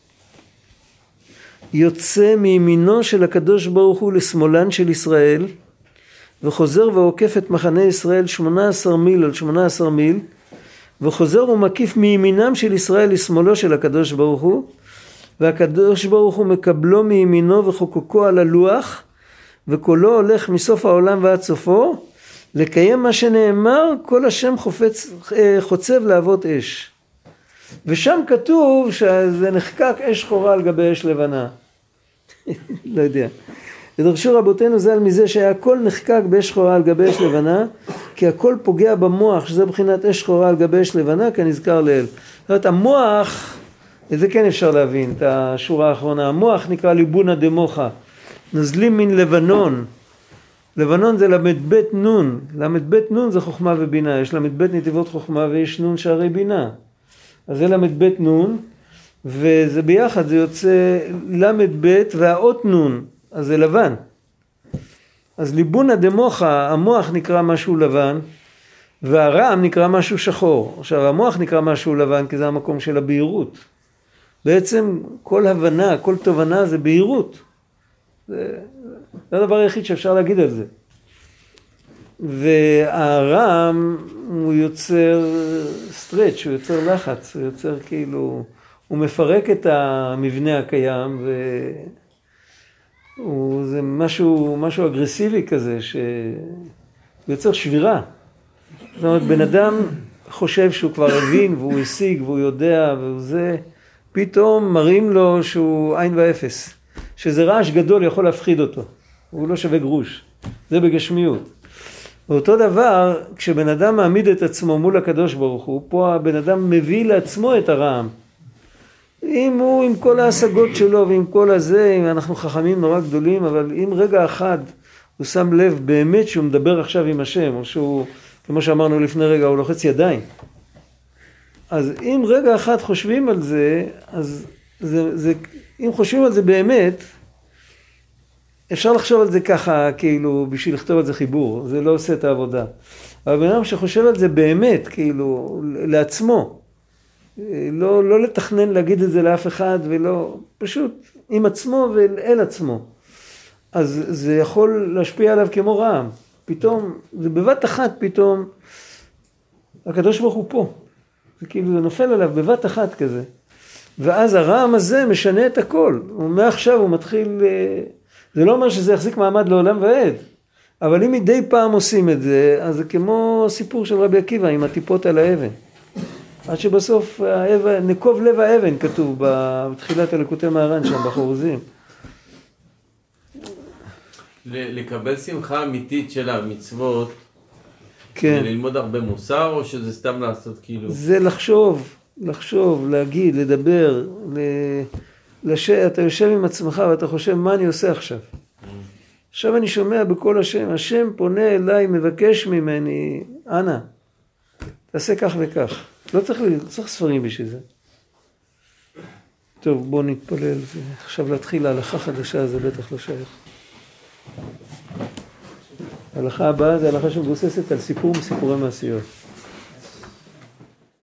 יוצא מימינו של הקדוש ברוך הוא לשמאלן של ישראל, וחוזר ועוקף את מחנה ישראל 18 מיל על 18 מיל, וחוזר ומקיף מימינם של ישראל לשמאלו של הקדוש ברוך הוא, והקדוש ברוך הוא מקבלו מימינו וחוקקו על הלוח, וקולו הולך מסוף העולם ועד סופו, לקיים מה שנאמר, כל השם חוצב להבות אש. ושם כתוב שזה נחקק אש שחורה על גבי אש לבנה. לא יודע. ודרשו רבותינו ז"ל מזה שהיה הכל נחקק באש שחורה על גבי אש לבנה, כי הכל פוגע במוח, שזה בחינת אש שחורה על גבי אש לבנה, כנזכר לאל. זאת אומרת, המוח, את זה כן אפשר להבין, את השורה האחרונה. המוח נקרא ליבונה דמוחה. נוזלים מן לבנון. לבנון זה למד בית נון. למד בית נון זה חוכמה ובינה. יש למד בית נתיבות חוכמה ויש נון שערי בינה. אז זה למד בית נון, וזה ביחד, זה יוצא למד בית והאות נון. אז זה לבן. אז ליבונה דמוחה, המוח נקרא משהו לבן, והרעם נקרא משהו שחור. עכשיו, המוח נקרא משהו לבן, כי זה המקום של הבהירות. בעצם כל הבנה, כל תובנה זה בהירות. זה הדבר היחיד שאפשר להגיד על זה. והרעם הוא יוצר סטרץ', הוא יוצר לחץ, הוא יוצר כאילו, הוא מפרק את המבנה הקיים, וזה משהו אגרסיבי כזה, שיוצר שבירה. זאת אומרת, בן אדם חושב שהוא כבר הבין, והוא השיג, והוא יודע, והוא זה, פתאום מראים לו שהוא עין ואפס, שזה רעש גדול יכול להפחיד אותו, הוא לא שווה גרוש, זה בגשמיות. ואותו דבר, כשבן אדם מעמיד את עצמו מול הקדוש ברוך הוא, פה הבן אדם מביא לעצמו את הרעם. אם הוא עם כל ההשגות שלו ועם כל הזה, אם אנחנו חכמים נורא גדולים, אבל אם רגע אחד הוא שם לב באמת שהוא מדבר עכשיו עם השם, או שהוא, כמו שאמרנו לפני רגע, הוא לוחץ ידיים. אז אם רגע אחד חושבים על זה, אז אם חושבים על זה באמת, אפשר לחשוב על זה ככה, כאילו, בשביל לכתוב על זה חיבור, זה לא עושה את העבודה. אבל בן אדם שחושב על זה באמת, כאילו, לעצמו, לא לתכנן להגיד את זה לאף אחד, ולא, פשוט עם עצמו ואל עצמו. אז זה יכול להשפיע עליו כמו רעם. פתאום, זה בבת אחת פתאום, הקדוש ברוך הוא פה. זה כאילו, זה נופל עליו בבת אחת כזה. ואז הרעם הזה משנה את הכל. ומעכשיו הוא מתחיל, זה לא אומר שזה יחזיק מעמד לעולם ועד. אבל אם מדי פעם עושים את זה, אז זה כמו סיפור של רבי עקיבא עם הטיפות על האבן. עד שבסוף נקוב לב האבן כתוב בתחילת הליקוטי מהר"ן שם בחורזים. לקבל שמחה אמיתית של המצוות, כן. ללמוד הרבה מוסר, או שזה סתם לעשות כאילו? זה לחשוב, להגיד, לדבר, אתה יושב עם עצמך ואתה חושב מה אני עושה עכשיו. עכשיו אני שומע בכל השם, השם פונה אליי, מבקש ממני, אנא, תעשה כך וכך. לא צריך ספרים בשביל זה. טוב, בוא נתפלל. עכשיו להתחיל ההלכה חדשה, זה בטח לא שייך. ההלכה הבאה זה הלכה שמבוססת על סיפור מסיפורי מעשיות.